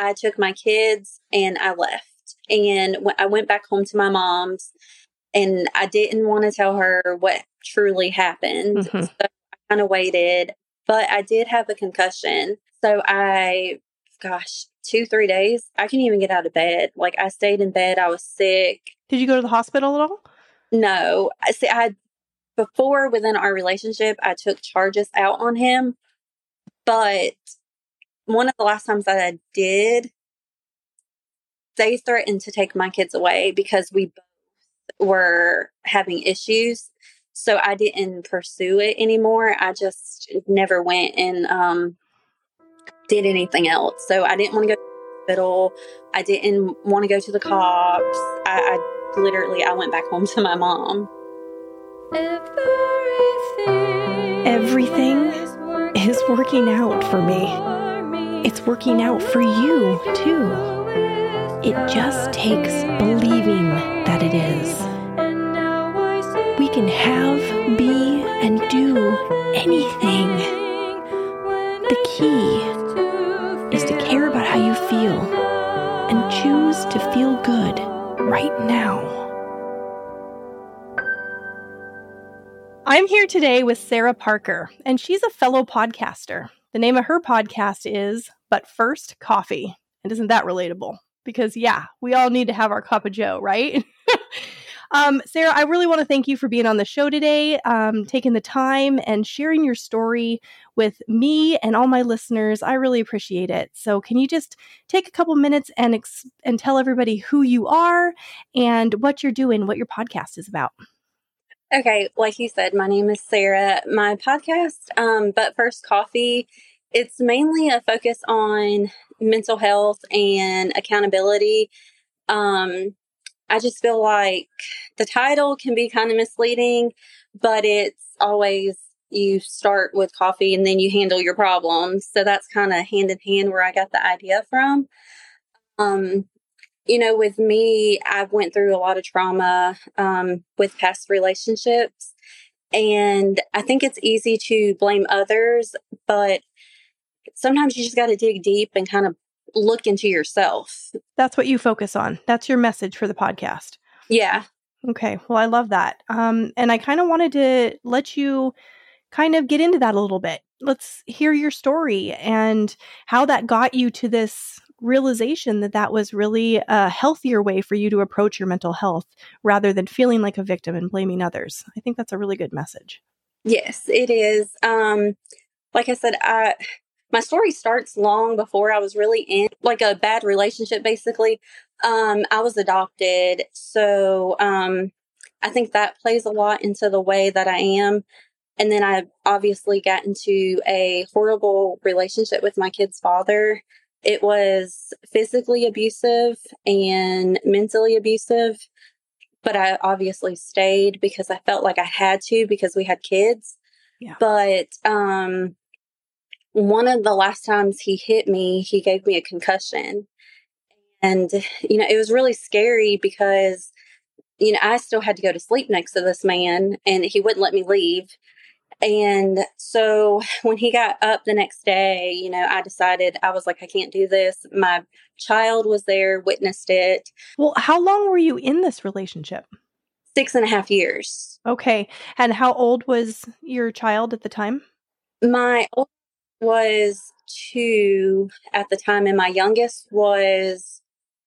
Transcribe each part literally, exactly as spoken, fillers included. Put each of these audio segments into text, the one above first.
I took my kids and I left. And when I went back home to my mom's, and I didn't want to tell her what truly happened. Mm-hmm. So I kind of waited, but I did have a concussion. So I, gosh, two, three days, I couldn't even get out of bed. Like I stayed in bed. I was sick. Did you go to the hospital at all? No. I see. I, before within our relationship, I took charges out on him. But one of the last times that I did, they threatened to take my kids away because we both were having issues. So I didn't pursue it anymore. I just never went and um, did anything else. So I didn't want to go to the hospital. I didn't want to go to the cops. I, I literally, I went back home to my mom. Everything is working out for me. It's working out for you, too. It just takes believing that it is. We can have, be, and do anything. The key is to care about how you feel and choose to feel good right now. I'm here today with Sarah Parker, and she's a fellow podcaster. The name of her podcast is But First Coffee. And isn't that relatable? Because, yeah, we all need to have our cup of joe, right? um, Sarah, I really want to thank you for being on the show today, um, taking the time and sharing your story with me and all my listeners. I really appreciate it. So can you just take a couple minutes and ex- and tell everybody who you are and what you're doing, what your podcast is about? Okay, like you said, my name is Sarah. My podcast, um, But First Coffee, it's mainly a focus on mental health and accountability. Um, I just feel like the title can be kind of misleading, but it's always you start with coffee and then you handle your problems. So that's kind of hand in hand where I got the idea from. Um, you know, with me, I went through a lot of trauma um, with past relationships. And I think it's easy to blame others, but sometimes you just got to dig deep and kind of look into yourself. That's what you focus on. That's your message for the podcast. Yeah. Okay. Well, I love that. Um, and I kind of wanted to let you kind of get into that a little bit. Let's hear your story and how that got you to this realization that that was really a healthier way for you to approach your mental health rather than feeling like a victim and blaming others. I think that's a really good message. Yes, it is. Um, like I said, I my story starts long before I was really in like a bad relationship, basically. Um, I was adopted. So um, I think that plays a lot into the way that I am. And then I obviously got into a horrible relationship with my kid's father. It was physically abusive and mentally abusive, but I obviously stayed because I felt like I had to because we had kids. Yeah. But um, one of the last times he hit me, he gave me a concussion. And, you know, it was really scary because, you know, I still had to go to sleep next to this man and he wouldn't let me leave. And so when he got up the next day, you know, I decided, I was like, I can't do this. My child was there, witnessed it. Well, how long were you in this relationship? Six and a half years. Okay. And how old was your child at the time? My oldest was two at the time, and my youngest was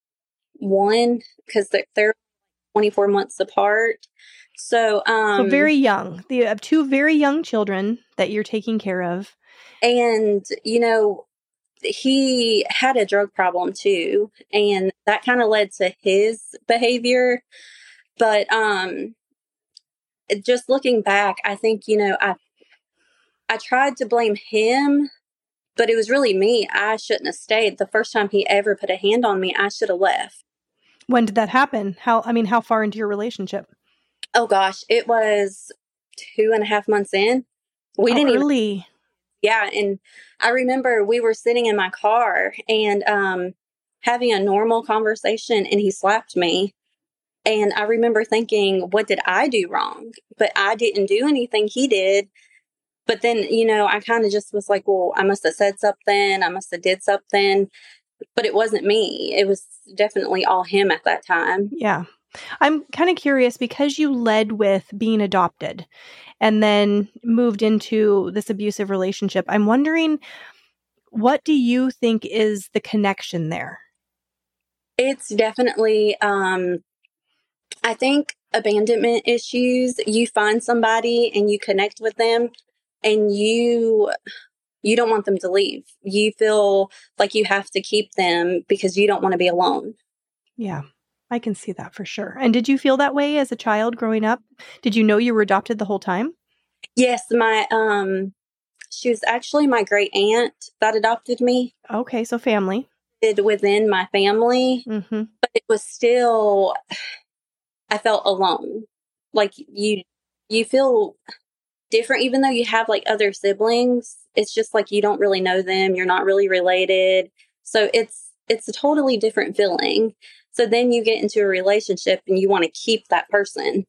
one because they're, they're twenty-four months apart. So, um, so very young. You have two very young children that you're taking care of. And, you know, he had a drug problem too. And that kind of led to his behavior. But um, just looking back, I think, you know, I, I tried to blame him, but it was really me. I shouldn't have stayed. The first time he ever put a hand on me, I should have left. When did that happen? How, I mean, how far into your relationship? Oh gosh, it was two and a half months in. We oh, didn't early. even. Yeah. And I remember we were sitting in my car and um, having a normal conversation and he slapped me. And I remember thinking, what did I do wrong? But I didn't do anything. He did. But then, you know, I kind of just was like, well, I must have said something. I must have did something. but it wasn't me. It was definitely all him at that time. Yeah. I'm kind of curious because you led with being adopted and then moved into this abusive relationship. I'm wondering, what do you think is the connection there? It's definitely, um, I think, abandonment issues. You find somebody and you connect with them, and you you don't want them to leave. You feel like you have to keep them because you don't want to be alone. Yeah, I can see that for sure. And did you feel that way as a child growing up? Did you know you were adopted the whole time? Yes, my um, she was actually my great aunt that adopted me. Okay, so family. Within my family, Mm-hmm. but it was still, I felt alone. Like you, you feel different, even though you have like other siblings. It's just like you don't really know them. You're not really related. So it's, it's a totally different feeling. So then you get into a relationship and you want to keep that person.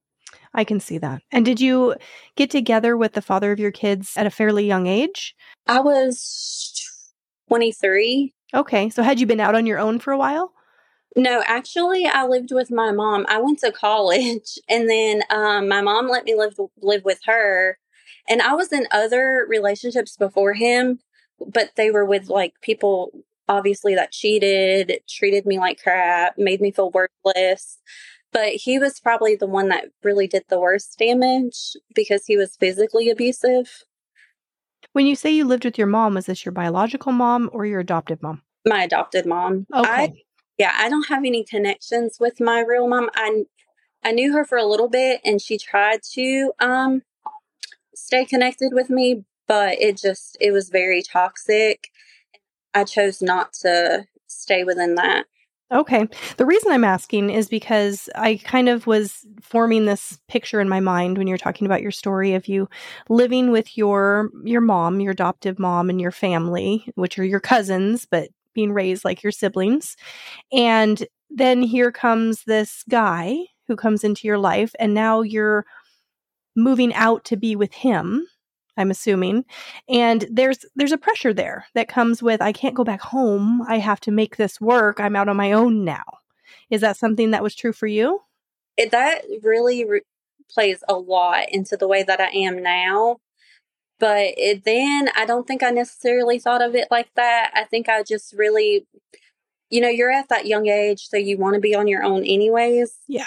I can see that. And did you get together with the father of your kids at a fairly young age? I was twenty-three. Okay. So had you been out on your own for a while? No, actually, I lived with my mom. I went to college, and then um, my mom let me live live with her. And I was in other relationships before him, but they were with like people obviously that cheated, treated me like crap, made me feel worthless. But he was probably the one that really did the worst damage because he was physically abusive. When you say you lived with your mom, was this your biological mom or your adoptive mom? My adopted mom. Okay. I, yeah, I don't have any connections with my real mom. I I knew her for a little bit, and she tried to um stay connected with me, but it just it was very toxic. I chose not to stay within that. Okay. The reason I'm asking is because I kind of was forming this picture in my mind when you're talking about your story of you living with your your mom, your adoptive mom, and your family, which are your cousins, but being raised like your siblings. And then here comes this guy who comes into your life, and now you're moving out to be with him, I'm assuming. And there's there's a pressure there that comes with, I can't go back home. I have to make this work. I'm out on my own now. Is that something that was true for you? It, that really re- plays a lot into the way that I am now. But it, then I don't think I necessarily thought of it like that. I think I just really, you know, you're at that young age, so you want to be on your own anyways. Yeah.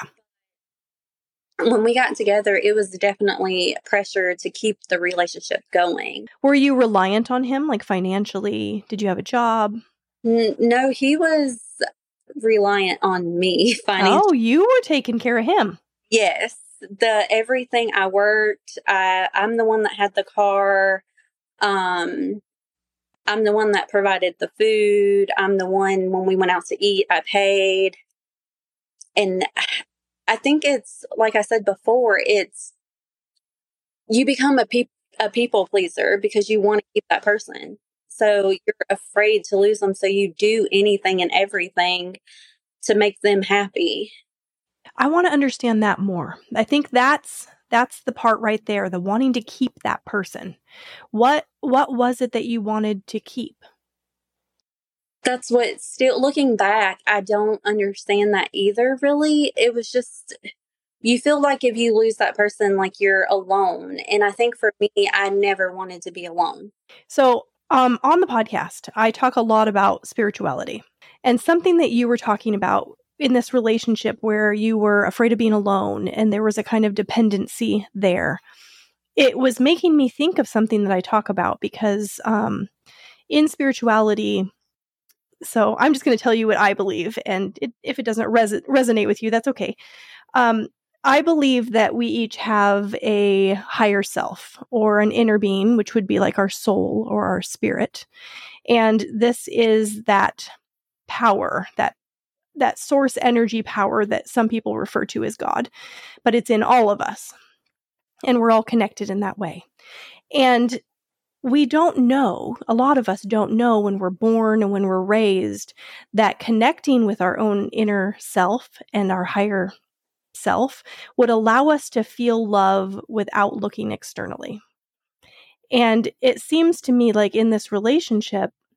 When we got together, it was definitely pressure to keep the relationship going. Were you reliant on him, like financially? Did you have a job? N- no, he was reliant on me financially. Oh, you were taking care of him. Yes. The everything I worked, I, I'm the one that had the car. Um, I'm the one that provided the food. I'm the one when we went out to eat, I paid. And I think it's, like I said before, it's, you become a, peop- a people pleaser because you want to keep that person. So you're afraid to lose them. So you do anything and everything to make them happy. I want to understand that more. I think that's that's the part right there, the wanting to keep that person. What what was it that you wanted to keep? That's what, still looking back, I don't understand that either, really. It was just, you feel like if you lose that person, like you're alone. And I think for me, I never wanted to be alone. So um, on the podcast, I talk a lot about spirituality, and something that you were talking about in this relationship where you were afraid of being alone and there was a kind of dependency there. It was making me think of something that I talk about because um, in spirituality, so I'm just going to tell you what I believe, and it, if it doesn't res- resonate with you, that's okay. Um, I believe that we each have a higher self or an inner being, which would be like our soul or our spirit. And this is that power, that that source energy power that some people refer to as God, but it's in all of us. And we're all connected in that way. And we don't know, a lot of us don't know when we're born and when we're raised, that connecting with our own inner self and our higher self would allow us to feel love without looking externally. And it seems to me like in this relationship,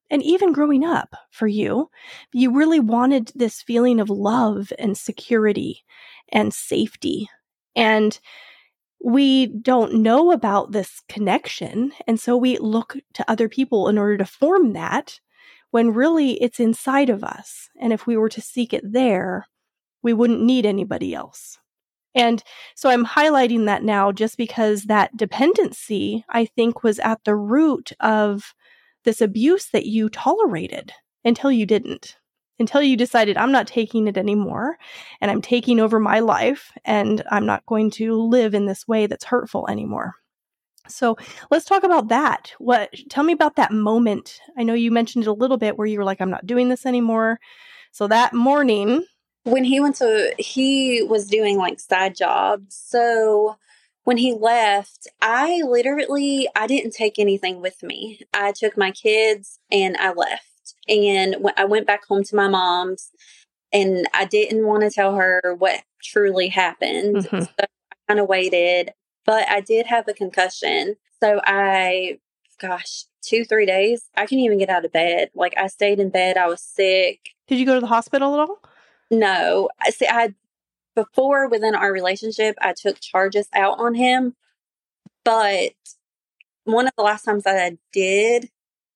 And even growing up for you, you really wanted this feeling of love and security and safety. And we don't know about this connection. And so we look to other people in order to form that when really it's inside of us. And if we were to seek it there, we wouldn't need anybody else. And so I'm highlighting that now just because that dependency, I think, was at the root of this abuse that you tolerated until you didn't, until you decided, I'm not taking it anymore, and I'm taking over my life, and I'm not going to live in this way that's hurtful anymore. So let's talk about that. What? Tell me about that moment. I know you mentioned it a little bit where you were like, I'm not doing this anymore. So that morning, when he went to, he was doing like side jobs. So when he left, I literally, I didn't take anything with me. I took my kids and I left. And when I went back home to my mom's, and I didn't want to tell her what truly happened. Mm-hmm. So I kind of waited, but I did have a concussion. So I, gosh, two, three days, I couldn't even get out of bed. Like I stayed in bed. I was sick. Did you go to the hospital at all? No. I see. I Before, within our relationship, I took charges out on him. But one of the last times that I did,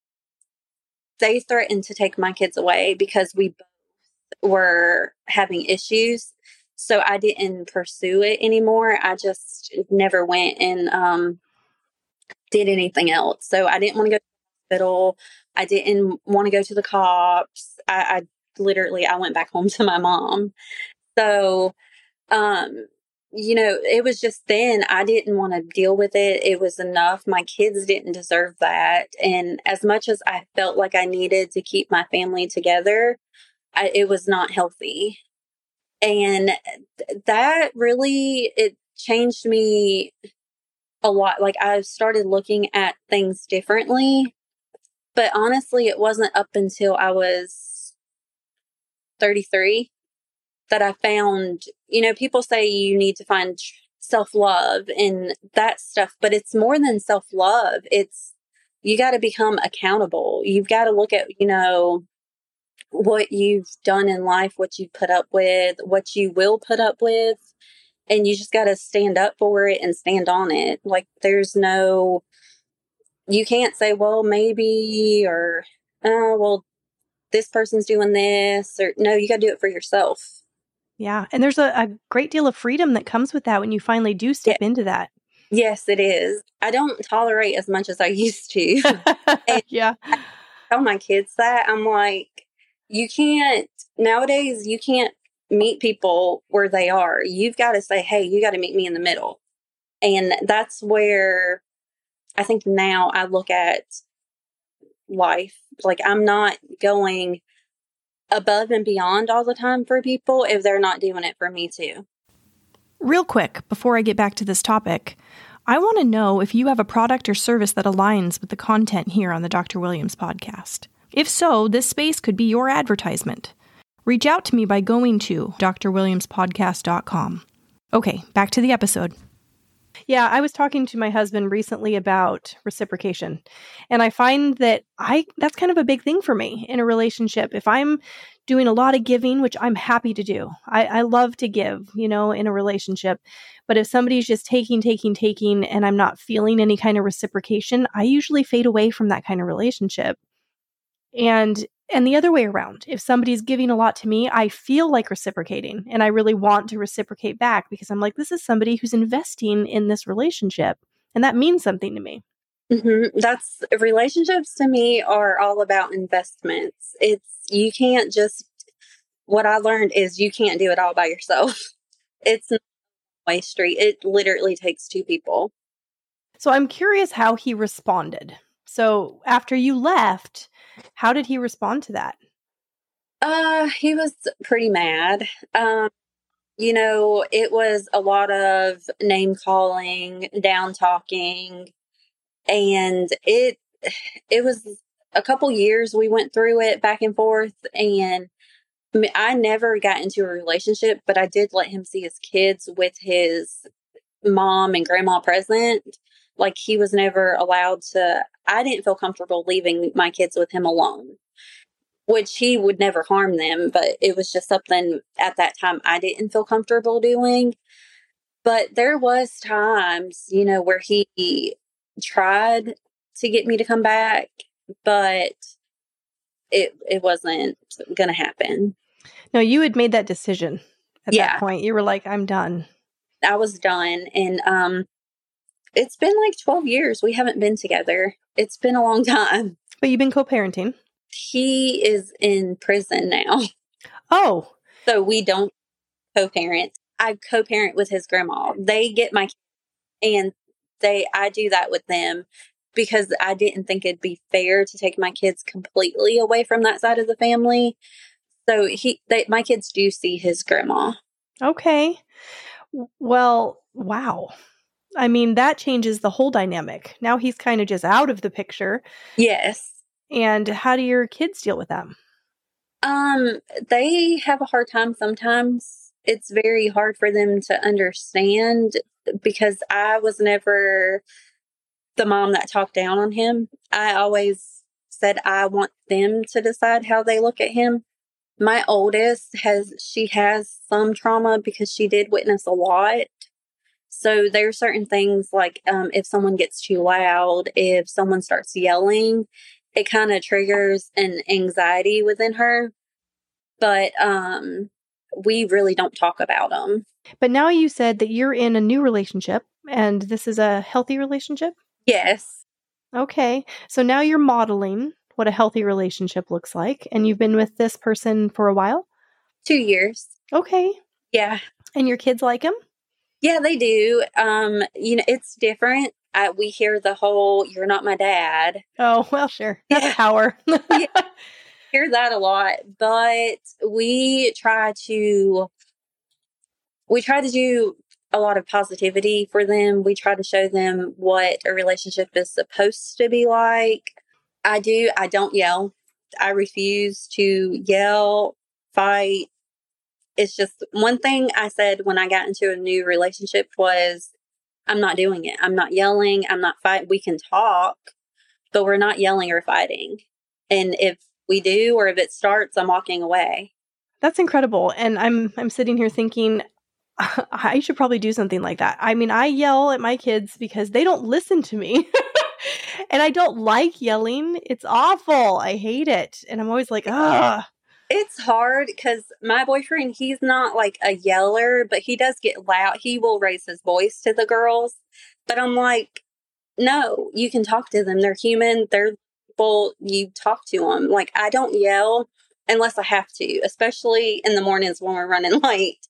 they threatened to take my kids away because we both were having issues. So I didn't pursue it anymore. I just never went and um, did anything else. So I didn't want to go to the hospital. I didn't want to go to the cops. I, I literally, I went back home to my mom. So Um, you know, it was just then I didn't want to deal with it. It was enough. My kids didn't deserve that. And as much as I felt like I needed to keep my family together, I, it was not healthy. And th- that really, it changed me a lot. Like I started looking at things differently. But honestly, it wasn't up until I was thirty-three that I found, you know, people say you need to find self-love and that stuff, but it's more than self-love. It's, you got to become accountable. You've got to look at, you know, what you've done in life, what you put up with, what you will put up with, and you just got to stand up for it and stand on it. Like there's no, you can't say, well, maybe, or, oh, well, this person's doing this, or no, you got to do it for yourself. Yeah. And there's a, a great deal of freedom that comes with that when you finally do step Yeah. into that. Yes, it is. I don't tolerate as much as I used to. And yeah. I tell my kids that. I'm like, you can't, nowadays, you can't meet people where they are. You've got to say, hey, you got to meet me in the middle. And that's where I think now I look at life. Like I'm not going above and beyond all the time for people if they're not doing it for me too. Real quick, before I get back to this topic, I want to know if you have a product or service that aligns with the content here on the Doctor Williams podcast. If so, this space could be your advertisement. Reach out to me by going to d r williams podcast dot com. Okay, back to the episode. Yeah, I was talking to my husband recently about reciprocation, and I find that I that's kind of a big thing for me in a relationship. If I'm doing a lot of giving, which I'm happy to do, I, I love to give, you know, in a relationship. But if somebody's just taking, taking, taking, and I'm not feeling any kind of reciprocation, I usually fade away from that kind of relationship. And and the other way around, if somebody's giving a lot to me, I feel like reciprocating and I really want to reciprocate back because I'm like, this is somebody who's investing in this relationship and that means something to me. Mm-hmm. That's relationships to me are all about investments. It's, you can't just, what I learned is you can't do it all by yourself. It's not a one-way street. It literally takes two people. So I'm curious how he responded. So after you left, how did he respond to that? Uh, he was pretty mad. Um, you know, it was a lot of name calling, down talking, and it, it was a couple years we went through it back and forth. And I mean, I never got into a relationship, but I did let him see his kids with his mom and grandma present. Like, he was never allowed to, I didn't feel comfortable leaving my kids with him alone, which he would never harm them, but it was just something at that time I didn't feel comfortable doing. But there was times, you know, where he tried to get me to come back, but it it wasn't going to happen. No, you had made that decision at Yeah. that point. You were like, I'm done. I was done. And um, it's been like twelve years. We haven't been together. It's been a long time. But you've been co-parenting. He is in prison now. Oh. So we don't co-parent. I co-parent with his grandma. They get my kids, and they I do that with them because I didn't think it'd be fair to take my kids completely away from that side of the family. So he, they, my kids do see his grandma. Okay. Well, wow. I mean, that changes the whole dynamic. Now he's kind of just out of the picture. Yes. And how do your kids deal with that? Um, they have a hard time sometimes. It's very hard for them to understand because I was never the mom that talked down on him. I always said I want them to decide how they look at him. My oldest has, she has some trauma because she did witness a lot. So there are certain things like um, if someone gets too loud, if someone starts yelling, it kind of triggers an anxiety within her. But um, we really don't talk about them. But now you said that you're in a new relationship and this is a healthy relationship? Yes. Okay. So now you're modeling what a healthy relationship looks like. And you've been with this person for a while? Two years. Okay. Yeah. And your kids like him? Yeah, they do. Um, you know, it's different. I, we hear the whole, you're not my dad. Oh, well, sure. That's Yeah. power. Yeah. Hear that a lot. But we try to, we try to do a lot of positivity for them. We try to show them what a relationship is supposed to be like. I do. I don't yell. I refuse to yell, fight. It's just one thing I said when I got into a new relationship was, I'm not doing it. I'm not yelling. I'm not fighting. We can talk, but we're not yelling or fighting. And if we do, or if it starts, I'm walking away. That's incredible. And I'm I'm sitting here thinking, I should probably do something like that. I mean, I yell at my kids because they don't listen to me. And I don't like yelling. It's awful. I hate it. And I'm always like, ugh. It's hard because my boyfriend, he's not like a yeller, but he does get loud. He will raise his voice to the girls. But I'm like, no, you can talk to them. They're human. They're people. You talk to them. Like, I don't yell unless I have to, especially in the mornings when we're running late.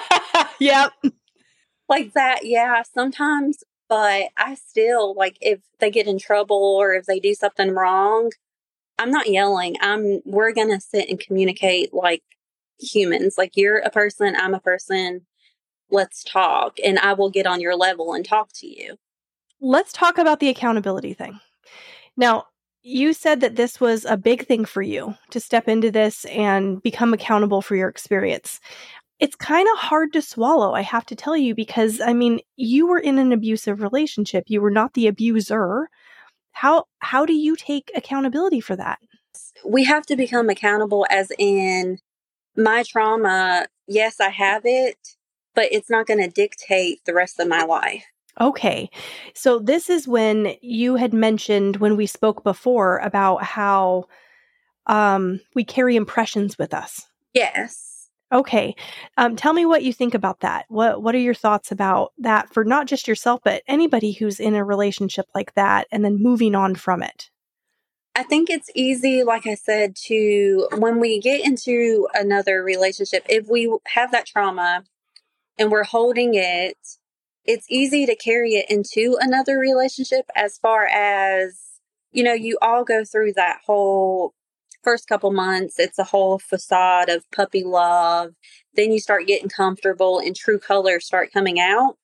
Yep. Like that, yeah, sometimes. But I still, like, if they get in trouble or if they do something wrong, I'm not yelling. I'm, we're going to sit and communicate like humans. Like, you're a person, I'm a person. Let's talk. And I will get on your level and talk to you. Let's talk about the accountability thing. Now, you said that this was a big thing for you to step into this and become accountable for your experience. It's kind of hard to swallow, I have to tell you, because, I mean, you were in an abusive relationship. You were not the abuser. How how do you take accountability for that? We have to become accountable as in my trauma. Yes, I have it, but it's not going to dictate the rest of my life. Okay. So this is when you had mentioned when we spoke before about how um, we carry impressions with us. Yes. Okay. Um, tell me what you think about that. What What are your thoughts about that for not just yourself, but anybody who's in a relationship like that and then moving on from it? I think it's easy, like I said, to when we get into another relationship, if we have that trauma and we're holding it, it's easy to carry it into another relationship as far as, you know, you all go through that whole first couple months. It's a whole facade of puppy love. Then you start getting comfortable and true colors start coming out.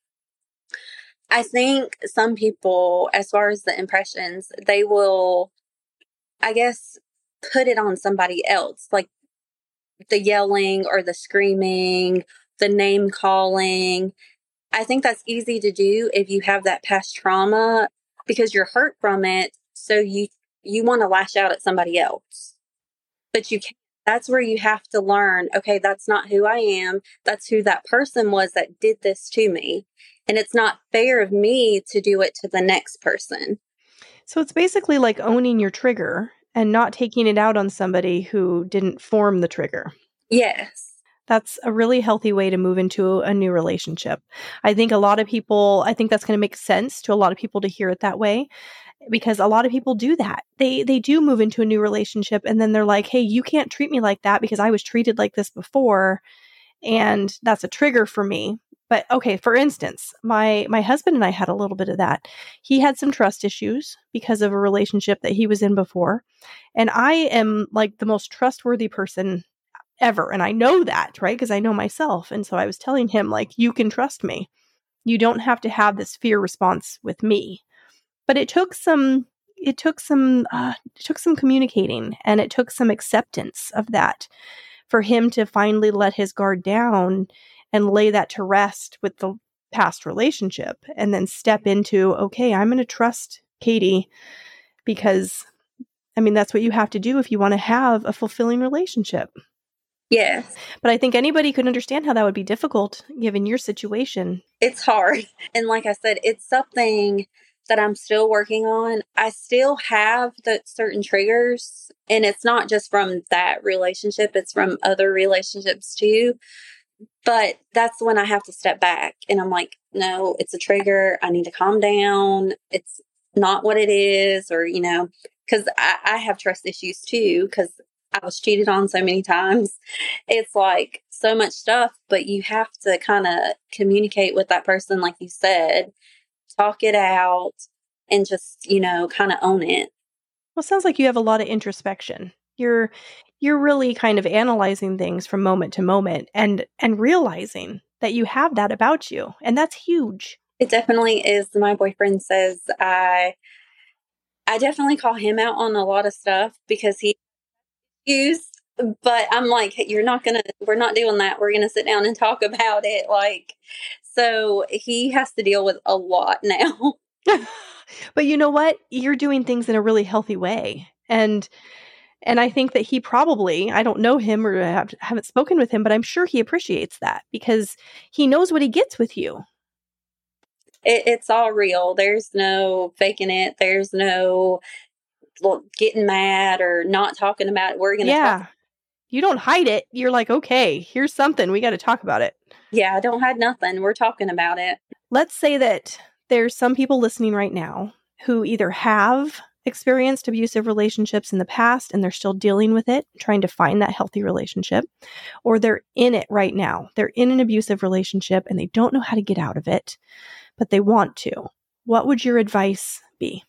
I think some people, as far as the impressions, they will, I guess, put it on somebody else, like the yelling or the screaming, the name calling. I think that's easy to do if you have that past trauma because you're hurt from it. So you, you want to lash out at somebody else, but you can't. That's where you have to learn, okay, that's not who I am. That's who that person was that did this to me. And it's not fair of me to do it to the next person. So it's basically like owning your trigger and not taking it out on somebody who didn't form the trigger. Yes. That's a really healthy way to move into a new relationship. I think a lot of people, I think that's going to make sense to a lot of people to hear it that way, because a lot of people do that. They they do move into a new relationship and then they're like, hey, you can't treat me like that because I was treated like this before. And that's a trigger for me. But okay, for instance, my my husband and I had a little bit of that. He had some trust issues because of a relationship that he was in before. And I am like the most trustworthy person ever. And I know that, right? Because I know myself. And so I was telling him, like, you can trust me. You don't have to have this fear response with me. But it took some, it took some, uh, it took some communicating, and it took some acceptance of that for him to finally let his guard down and lay that to rest with the past relationship, and then step into, okay, I'm going to trust Katie, because, I mean, that's what you have to do if you want to have a fulfilling relationship. Yes. But I think anybody could understand how that would be difficult given your situation. It's hard. And like I said, it's something that I'm still working on. I still have the certain triggers, and it's not just from that relationship, it's from other relationships too. But that's when I have to step back and I'm like, no, it's a trigger. I need to calm down. It's not what it is. Or, you know, because I, I have trust issues too, because I was cheated on so many times. It's like so much stuff, but you have to kind of communicate with that person, like you said, talk it out, and just, you know, kind of own it. Well, it sounds like you have a lot of introspection. You're you're really kind of analyzing things from moment to moment, and and realizing that you have that about you. And that's huge. It definitely is. My boyfriend says I I definitely call him out on a lot of stuff because he used, but I'm like, hey, you're not gonna, we're not doing that. We're gonna sit down and talk about it. Like, so he has to deal with a lot now. But you know what? You're doing things in a really healthy way. And and I think that he probably, I don't know him or have, haven't spoken with him, but I'm sure he appreciates that because he knows what he gets with you. It, it's all real. There's no faking it. There's no well, getting mad or not talking about it. We're going to Yeah. talk. You don't hide it. You're like, okay, here's something. We got to talk about it. Yeah, I don't hide nothing. We're talking about it. Let's say that there's some people listening right now who either have experienced abusive relationships in the past and they're still dealing with it, trying to find that healthy relationship, or they're in it right now. They're in an abusive relationship and they don't know how to get out of it, but they want to. What would your advice be?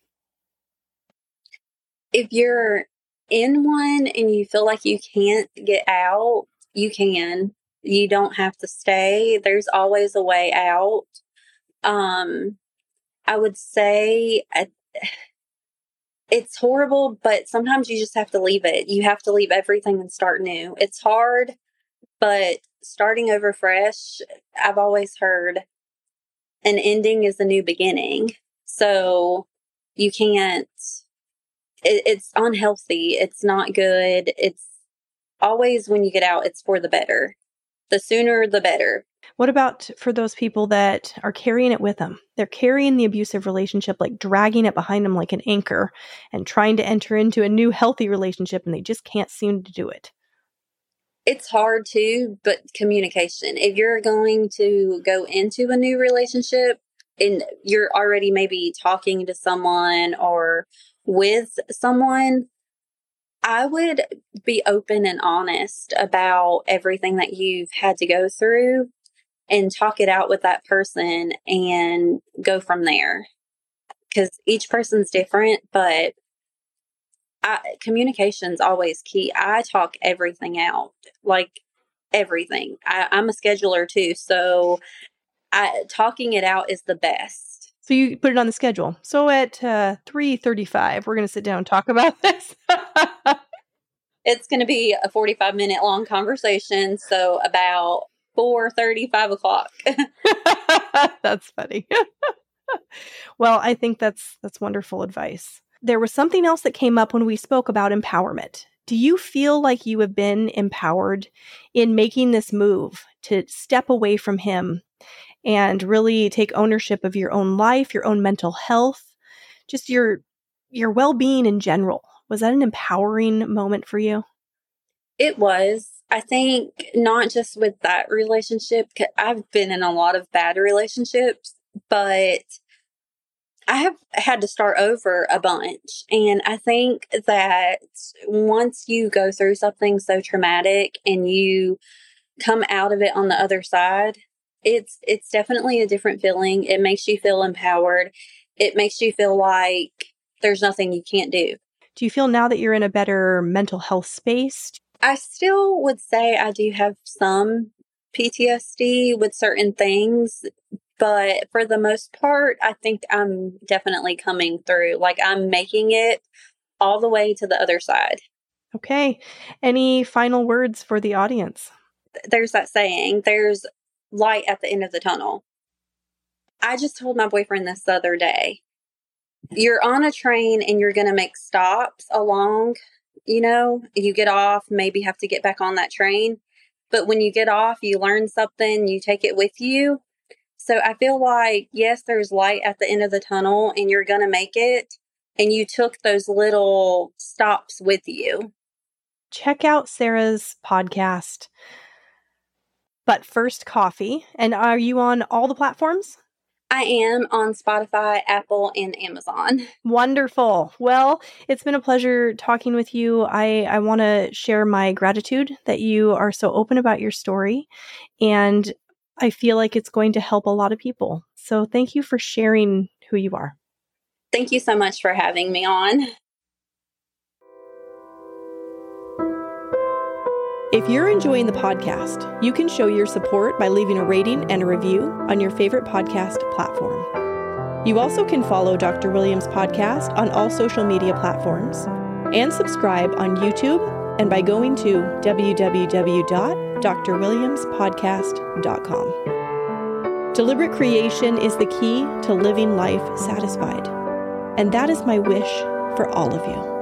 If you're in one and you feel like you can't get out, you can. You don't have to stay. There's always a way out. Um, I would say uh, it's horrible, but sometimes you just have to leave it. You have to leave everything and start new. It's hard, but starting over fresh, I've always heard an ending is a new beginning. So you can't, it, it's unhealthy. It's not good. It's always when you get out, it's for the better. The sooner, the better. What about for those people that are carrying it with them? They're carrying the abusive relationship, like dragging it behind them like an anchor and trying to enter into a new healthy relationship, and they just can't seem to do it. It's hard too, but communication. If you're going to go into a new relationship and you're already maybe talking to someone or with someone, I would be open and honest about everything that you've had to go through and talk it out with that person and go from there. Because each person's different, but I, communication's always key. I talk everything out, like everything. I, I'm a scheduler too, so I, talking it out is the best. So you put it on the schedule. So at uh, three thirty-five, we're going to sit down and talk about this. It's going to be a forty-five minute long conversation. So about four thirty, five o'clock. That's funny. Well, I think that's that's wonderful advice. There was something else that came up when we spoke about empowerment. Do you feel like you have been empowered in making this move to step away from him and really take ownership of your own life, your own mental health, just your your well-being in general? Was that an empowering moment for you? It was. I think not just with that relationship, 'cause I've been in a lot of bad relationships, but I have had to start over a bunch. And I think that once you go through something so traumatic and you come out of it on the other side, it's it's definitely a different feeling. It makes you feel empowered. It makes you feel like there's nothing you can't do. Do you feel now that you're in a better mental health space? I still would say I do have some P T S D with certain things, but for the most part, I think I'm definitely coming through. Like I'm making it all the way to the other side. Okay. Any final words for the audience? There's that saying, there's light at the end of the tunnel. I just told my boyfriend this the other day. You're on a train and you're going to make stops along, you know, you get off, maybe have to get back on that train. But when you get off, you learn something, you take it with you. So I feel like, yes, there's light at the end of the tunnel and you're going to make it. And you took those little stops with you. Check out Sarah's podcast, But First Coffee. And are you on all the platforms? I am on Spotify, Apple, and Amazon. Wonderful. Well, it's been a pleasure talking with you. I, I want to share my gratitude that you are so open about your story. And I feel like it's going to help a lot of people. So thank you for sharing who you are. Thank you so much for having me on. If you're enjoying the podcast, you can show your support by leaving a rating and a review on your favorite podcast platform. You also can follow Doctor Williams' podcast on all social media platforms and subscribe on YouTube and by going to w w w dot d r williams podcast dot com. Deliberate creation is the key to living life satisfied, and that is my wish for all of you.